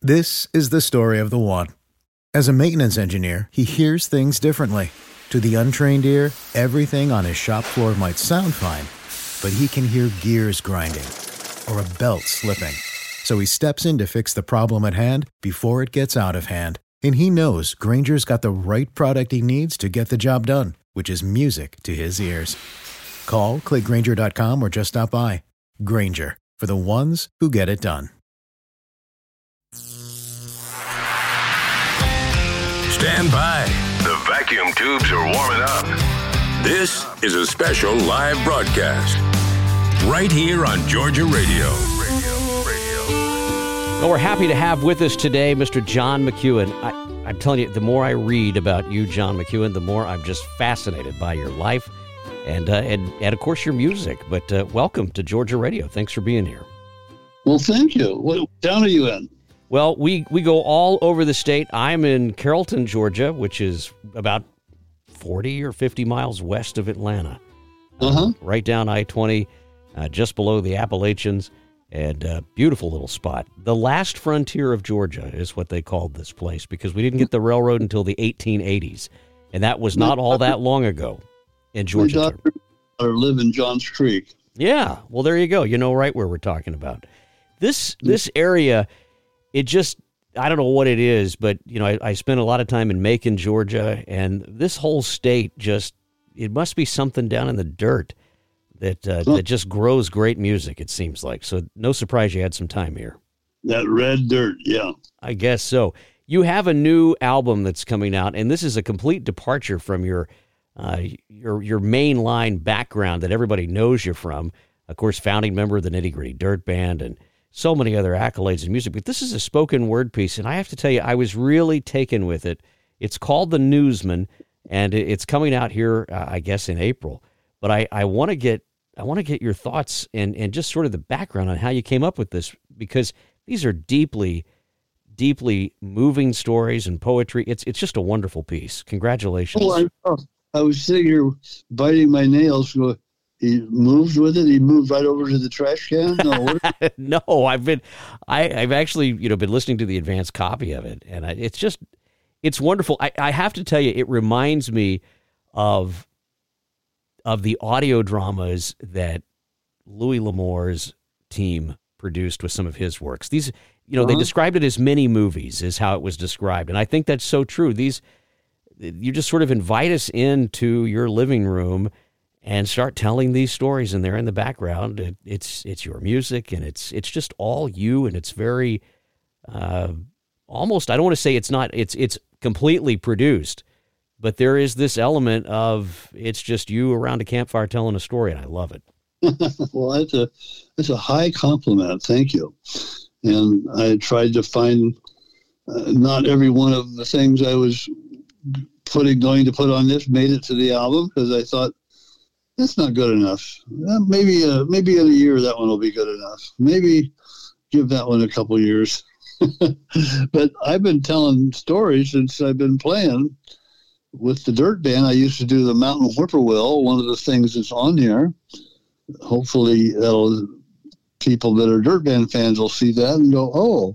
This is the story of the one. As a maintenance engineer, he hears things differently. To the untrained ear, everything on his shop floor might sound fine, but he can hear gears grinding or a belt slipping. So he steps in to fix the problem at hand before it gets out of hand. And he knows Grainger's got the right product he needs to get the job done, which is music to his ears. Call, click Grainger.com, or just stop by. Grainger, for the ones who get it done. Stand by. The vacuum tubes are warming up. This is a special live broadcast right here on Georgia Radio. Well, we're happy to have with us today Mr. John McEuen. I'm telling you, the more I read about you, John McEuen, the more I'm just fascinated by your life and of course, your music. But welcome to Georgia Radio. Thanks for being here. Well, thank you. What town are you in? Well, we go all over the state. I'm in Carrollton, Georgia, which is about 40 or 50 miles west of Atlanta. Right down I-20, just below the Appalachians, and beautiful little spot. The last frontier of Georgia is what they called this place, because we didn't get the railroad until the 1880s, and that was not all that long ago in Georgia. My daughter live in Johns Creek. Yeah, well, there you go. You know right where we're talking about. This area... It just, I don't know what it is, but, you know, I spent a lot of time in Macon, Georgia, and this whole state just, it must be something down in the dirt that just grows great music, it seems like. So no surprise you had some time here. That red dirt, yeah. I guess so. You have a new album that's coming out, and this is a complete departure from your mainline background that everybody knows you from. Of course, founding member of the Nitty Gritty Dirt Band, and so many other accolades in music, but this is a spoken word piece, and I have to tell you, I was really taken with it. It's called The Newsman, and it's coming out here, I guess, in April. But I want to get your thoughts and just sort of the background on how you came up with this, because these are deeply, deeply moving stories and poetry. It's just a wonderful piece. Congratulations. I was sitting here biting my nails. He moved with it. He moved right over to the trash can. No, I've actually been listening to the advanced copy of it, and it's wonderful. I have to tell you, it reminds me of the audio dramas that Louis L'Amour's team produced with some of his works. These, they described it as mini movies, is how it was described, and I think that's so true. You just sort of invite us into your living room and start telling these stories, and they're in the background. It's your music, and it's just all you, and it's very almost, I don't want to say it's completely produced, but there is this element of it's just you around a campfire telling a story, and I love it. Well, that's a high compliment. Thank you. And I tried to find not every one of the things I was going to put on this made it to the album, because I thought, that's not good enough. Maybe in a year that one will be good enough. Maybe give that one a couple years. But I've been telling stories since I've been playing with the Dirt Band. I used to do the Mountain Whippoorwill, one of the things that's on here. Hopefully people that are Dirt Band fans will see that and go, oh,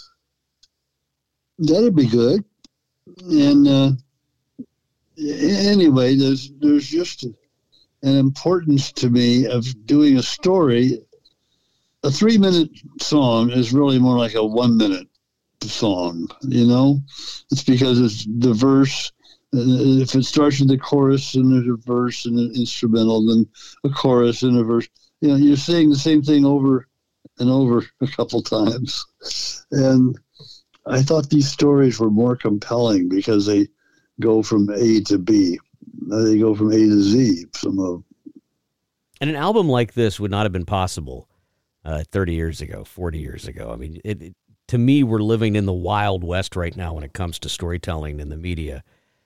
that'd be good. And anyway, there's just an importance to me of doing a story. A 3-minute song is really more like a 1-minute song, It's because it's the verse. If it starts with the chorus and there's a verse and an instrumental, then a chorus and a verse, you're saying the same thing over and over a couple times. And I thought these stories were more compelling because they go from A to B. They go from A to Z. And an album like this would not have been possible 30 years ago, 40 years ago. I mean, to me, we're living in the Wild West right now when it comes to storytelling in the media.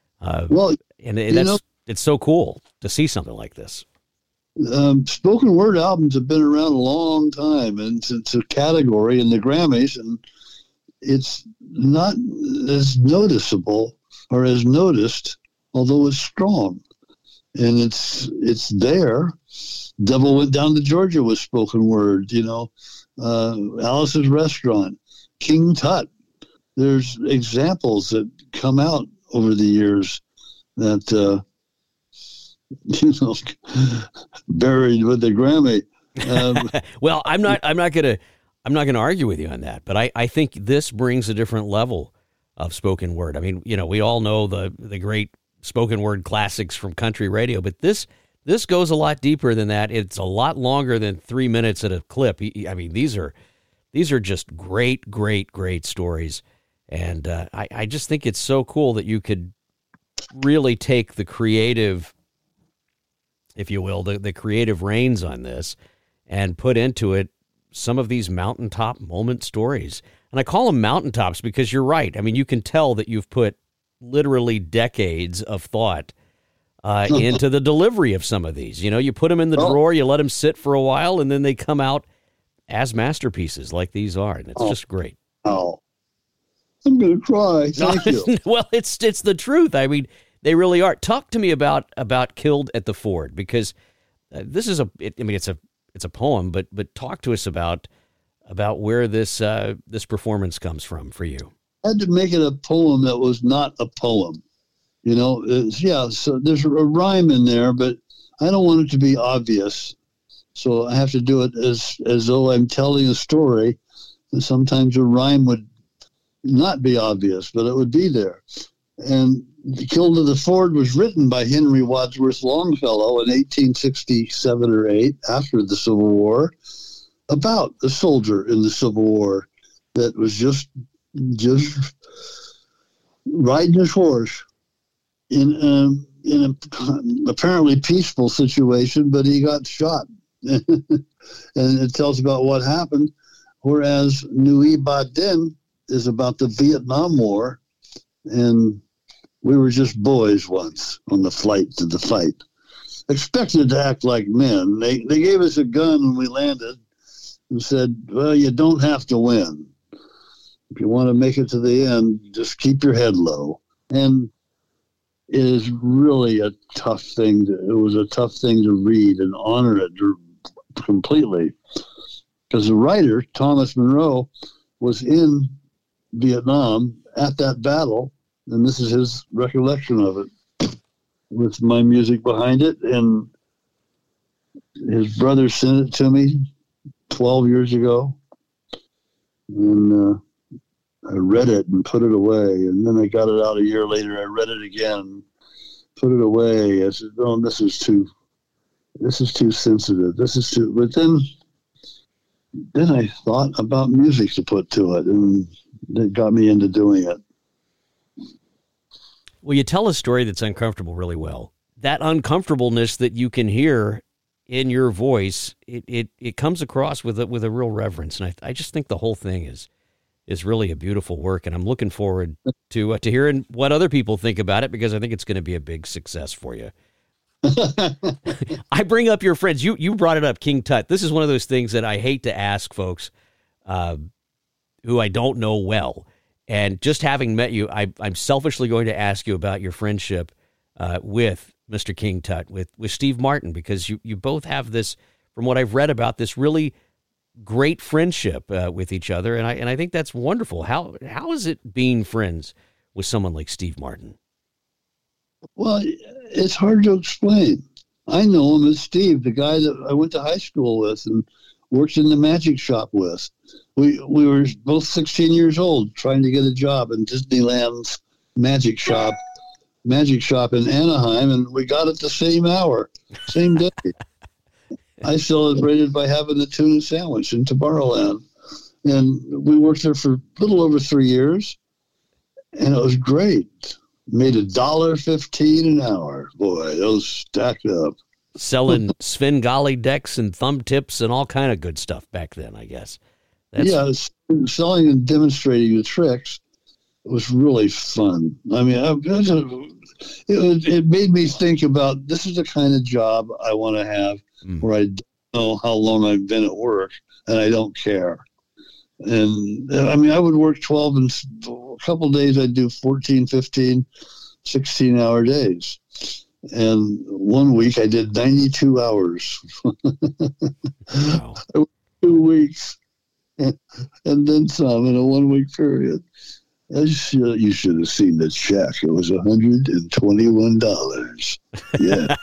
It's so cool to see something like this. Spoken word albums have been around a long time, and it's a category in the Grammys, and it's not as noticeable or as noticed, although it's strong, and it's there. Devil Went Down to Georgia was spoken word, Alice's Restaurant, King Tut, there's examples that come out over the years that, buried with the Grammy. Well, I'm not going to argue with you on that, but I think this brings a different level of spoken word. I mean, we all know the great spoken word classics from country radio, but this goes a lot deeper than that. It's a lot longer than 3 minutes at a clip. I mean, these are just great, great, great stories. And I just think it's so cool that you could really take the creative, if you will, the creative reins on this and put into it some of these mountaintop moment stories. And I call them mountaintops because you're right. I mean, you can tell that you've put literally decades of thought into the delivery of some of these. You put them in the drawer, you let them sit for a while, and then they come out as masterpieces like these are. And it's just great. Oh, I'm going to cry. Thank you. Well, it's the truth. I mean, they really are. Talk to me about Killed at the Ford, because this is it's a poem, but talk to us about where this performance comes from for you. I had to make it a poem that was not a poem. So there's a rhyme in there, but I don't want it to be obvious. So I have to do it as though I'm telling a story. And sometimes a rhyme would not be obvious, but it would be there. And Killed at the Ford was written by Henry Wadsworth Longfellow in 1867 or 8, after the Civil War, about a soldier in the Civil War that was just riding his horse in a apparently peaceful situation, but he got shot. And it tells about what happened, whereas Nui Ba Din is about the Vietnam War, and we were just boys once on the flight to the fight, expected to act like men. They gave us a gun when we landed and said, well, you don't have to win. If you want to make it to the end, just keep your head low. And it is really a tough thing. It was a tough thing to read and honor it completely. Because the writer, Thomas Monroe, was in Vietnam at that battle, and this is his recollection of it, with my music behind it. And his brother sent it to me 12 years ago, and I read it and put it away. And then I got it out a year later. I read it again, put it away. I said, "Oh, this is too sensitive. This is too." But then I thought about music to put to it, and it got me into doing it. Well, you tell a story that's uncomfortable really well. That uncomfortableness that you can hear in your voice, it comes across with a real reverence. And I just think the whole thing is really a beautiful work. And I'm looking forward to hearing what other people think about it, because I think it's going to be a big success for you. I bring up your friends. You brought it up, King Tut. This is one of those things that I hate to ask folks who I don't know well. And just having met you, I'm selfishly going to ask you about your friendship with Mr. King Tut, with Steve Martin, because you both have this, from what I've read about, this really great friendship with each other, and I think that's wonderful. How is it being friends with someone like Steve Martin? Well, it's hard to explain. I know him as Steve, the guy that I went to high school with and worked in the magic shop with. We were both 16 years old, trying to get a job in Disneyland's magic shop in Anaheim, and we got it the same hour, same day. I celebrated by having a tuna sandwich in Tomorrowland, and we worked there for a little over 3 years, and it was great. Made $1.15 an hour. Boy, those stacked up. Selling Svengali decks and thumb tips and all kind of good stuff back then, I guess. Selling and demonstrating the tricks was really fun. I mean, it made me think about, this is the kind of job I want to have, where I don't know how long I've been at work and I don't care. And I mean, I would work 12, and a couple of days I'd do 14, 15, 16-hour days. And one week I did 92 hours. Wow. 2 weeks and then some in a 1 week period. You should have seen the check. It was $121. Yeah.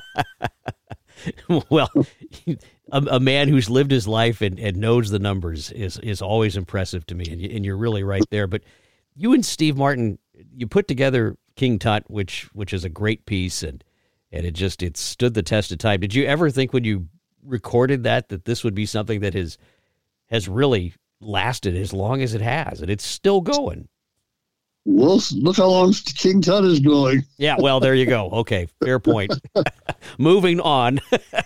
Well, a man who's lived his life and knows the numbers is always impressive to me, and you're really right there. But you and Steve Martin, you put together King Tut, which is a great piece, and it stood the test of time. Did you ever think when you recorded that this would be something that has really lasted as long as it has, and it's still going? Well, look how long King Tut is going. Yeah, well, there you go. Okay, fair point. Moving on.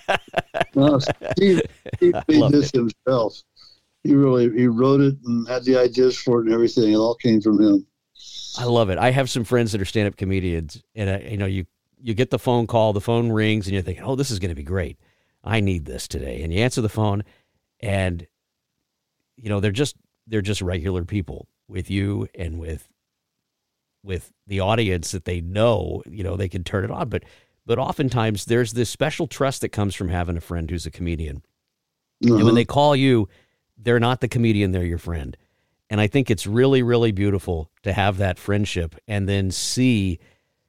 Steve made this himself. He wrote it and had the ideas for it and everything. It all came from him. I love it. I have some friends that are stand-up comedians, and you get the phone call, the phone rings, and you're thinking, oh, this is going to be great. I need this today. And you answer the phone, and they're just regular people with you and with the audience that they know, they can turn it on. But oftentimes there's this special trust that comes from having a friend who's a comedian. Uh-huh. And when they call you, they're not the comedian, they're your friend. And I think it's really, really beautiful to have that friendship and then see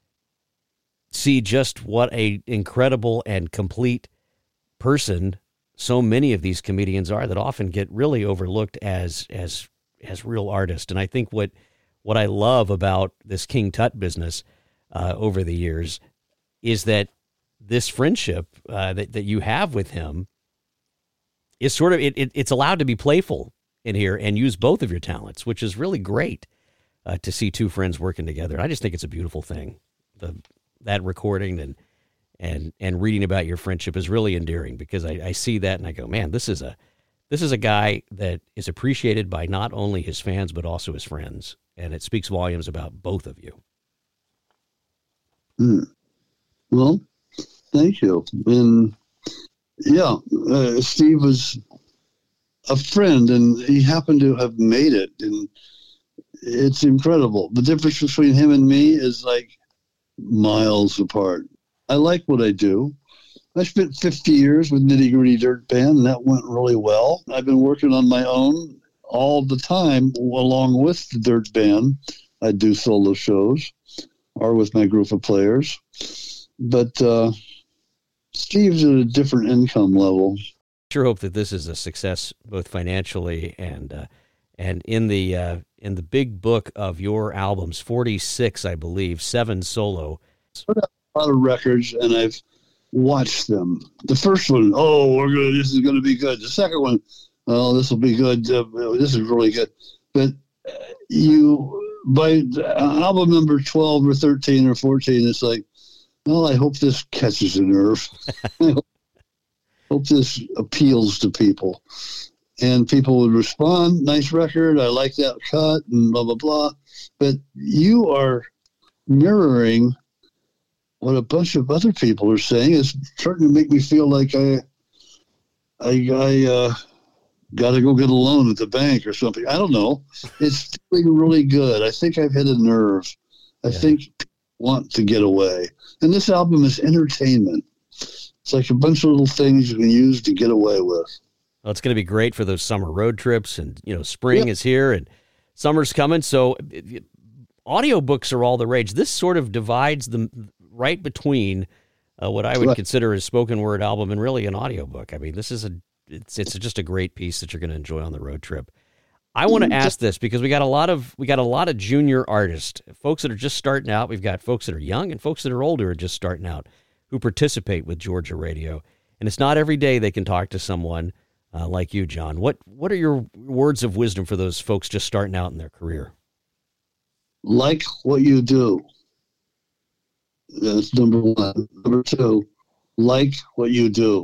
just what a incredible and complete person so many of these comedians are that often get really overlooked as real artists. And I think what I love about this King Tut business over the years is that this friendship that you have with him is sort of, it's allowed to be playful in here and use both of your talents, which is really great to see two friends working together. And I just think it's a beautiful thing. That recording and reading about your friendship is really endearing, because I see that and I go, man, this is a guy that is appreciated by not only his fans, but also his friends. And it speaks volumes about both of you. Well, thank you. And yeah, Steve was a friend, and he happened to have made it, and it's incredible. The difference between him and me is like miles apart. I like what I do. I spent 50 years with Nitty Gritty Dirt Band, and that went really well. I've been working on my own all the time along with the Dirt Band. I do solo shows or with my group of players. But Steve's at a different income level. Sure hope that this is a success both financially and in the big book of your albums, 46, I believe, 7 solo. I put out a lot of records, and I've watched them. The first one, this is going to be good. The second one, this will be good. This is really good. But by album number 12 or 13 or 14, it's like, well, I hope this catches a nerve. I hope this appeals to people. And people would respond, nice record, I like that cut, and blah, blah, blah. But you are mirroring what a bunch of other people are saying. Is starting to make me feel like I got to go get a loan at the bank or something. I don't know. It's feeling really good. I think I've hit a nerve. I think people want to get away. And this album is entertainment. It's like a bunch of little things you can use to get away with. Well, it's going to be great for those summer road trips, and spring is here and summer's coming. So audiobooks are all the rage. This sort of divides them right between what I would consider a spoken word album and really an audiobook. I mean, this is it's just a great piece that you're going to enjoy on the road trip. I want to ask this because we got a lot of junior artists, folks that are just starting out. We've got folks that are young and folks that are older and just starting out who participate with Georgia Radio. And it's not every day they can talk to someone like you, John. What are your words of wisdom for those folks just starting out in their career? Like what you do. That's number one. Number two, like what you do.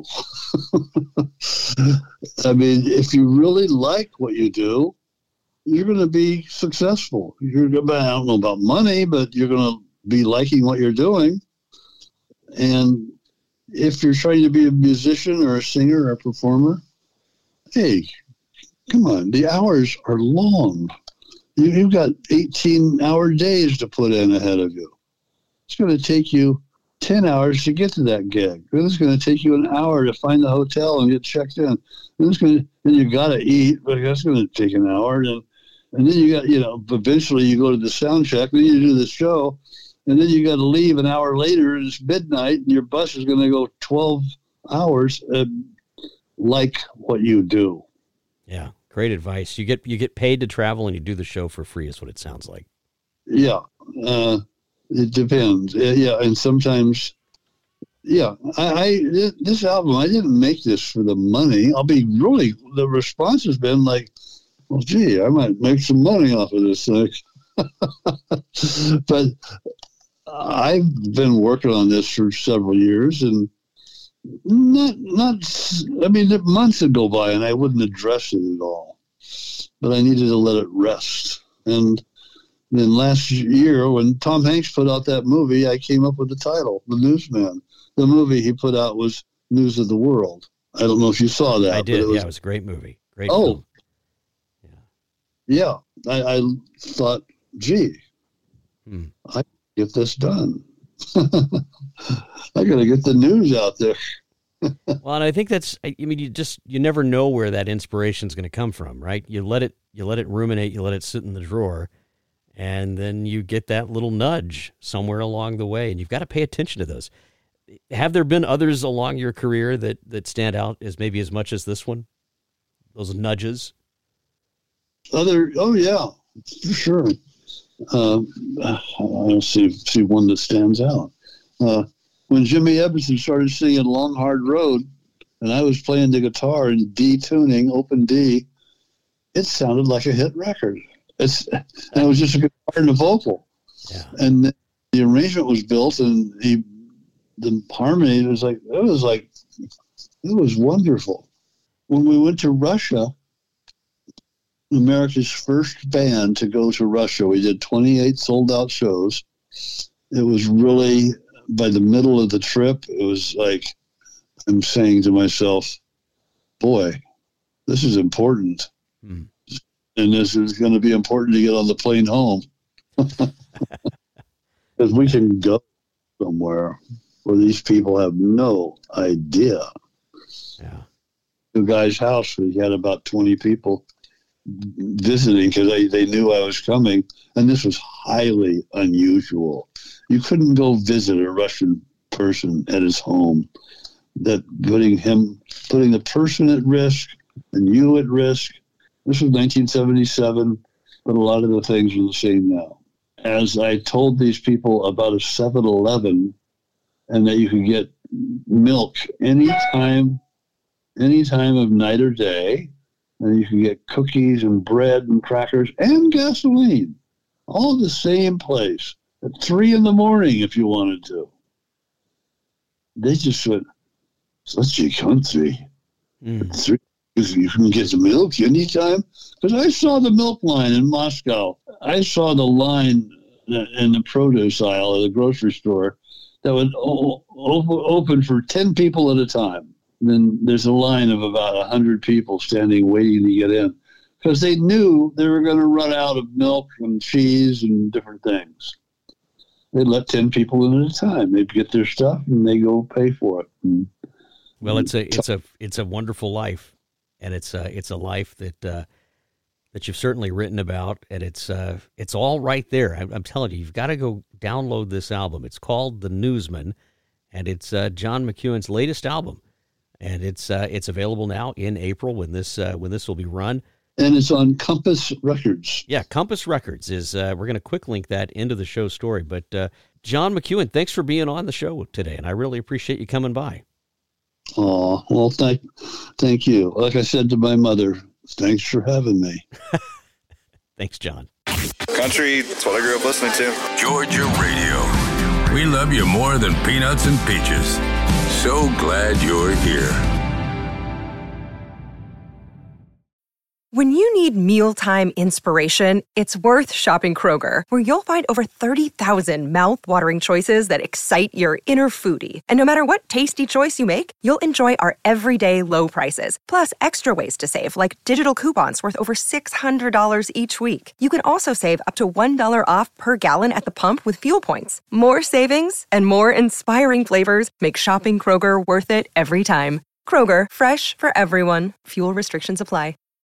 I mean, if you really like what you do, you're going to be successful. I don't know about money, but you're going to be liking what you're doing. And if you're trying to be a musician or a singer or a performer, hey, come on, the hours are long. You've got 18-hour days to put in ahead of you. It's going to take you 10 hours to get to that gig. Then it's going to take you an hour to find the hotel and get checked in. Then you got to eat, but that's going to take an hour. And And then you got, eventually you go to the sound check, then you do the show, and then you got to leave an hour later, and it's midnight, and your bus is going to go 12 hours, like what you do. Yeah, great advice. You get paid to travel, and you do the show for free is what it sounds like. Yeah, it depends. Yeah, and sometimes, this album, I didn't make this for the money. The response has been like, well, gee, I might make some money off of this thing. But I've been working on this for several years, and months would go by and I wouldn't address it at all. But I needed to let it rest. And then last year, when Tom Hanks put out that movie, I came up with the title, The Newsman. The movie he put out was News of the World. I don't know if you saw that. I did. It was a great movie. Great film. Yeah. I thought, gee, I get this done. I got to get the news out there. Well, and I think you never know where that inspiration is going to come from, right? You let it ruminate, you let it sit in the drawer, and then you get that little nudge somewhere along the way, and you've got to pay attention to those. Have there been others along your career that stand out as maybe as much as this one? Those nudges? Oh yeah, for sure. I'll see one that stands out. When Jimmy Emerson started singing Long Hard Road, and I was playing the guitar in D tuning, open D, it sounded like a hit record. And it was just a guitar and a vocal. Yeah. And the arrangement was built, and the harmony it was wonderful. When we went to Russia, America's first band to go to Russia, we did 28 sold out shows. It was really, by the middle of the trip, it was like I'm saying to myself, boy, this is important. And this is going to be important to get on the plane home. Because we can go somewhere where these people have no idea. Yeah. The guy's house, we had about 20 people visiting because they knew I was coming, and this was highly unusual. You couldn't go visit a Russian person at his home. That putting the person at risk and you at risk. This was 1977, but a lot of the things are the same now. As I told these people about a 7-Eleven and that you could get milk anytime of night or day, and you can get cookies and bread and crackers and gasoline, all the same place at 3 a.m. if you wanted to. They just went, such a country. At 3, you can get the milk anytime. Because I saw the milk line in Moscow. I saw the line in the produce aisle at the grocery store that would open for 10 people at a time. And then there's a line of about 100 people standing waiting to get in because they knew they were going to run out of milk and cheese and different things. They let 10 people in at a time. They'd get their stuff and they go pay for it. Well, it's a wonderful life, and it's a life that you've certainly written about, and it's all right there. I'm telling you, you've got to go download this album. It's called The Newsman, and it's John McEwen's latest album. And it's available now in April when this will be run. And it's on Compass Records. Yeah, Compass Records is. We're going to quick link that into the show story. But John McEwen, thanks for being on the show today, and I really appreciate you coming by. Oh, well, thank you. Like I said to my mother, thanks for having me. Thanks, John. Country, that's what I grew up listening to. Georgia Radio. We love you more than peanuts and peaches. So glad you're here. When you need mealtime inspiration, it's worth shopping Kroger, where you'll find over 30,000 mouth-watering choices that excite your inner foodie. And no matter what tasty choice you make, you'll enjoy our everyday low prices, plus extra ways to save, like digital coupons worth over $600 each week. You can also save up to $1 off per gallon at the pump with fuel points. More savings and more inspiring flavors make shopping Kroger worth it every time. Kroger, fresh for everyone. Fuel restrictions apply.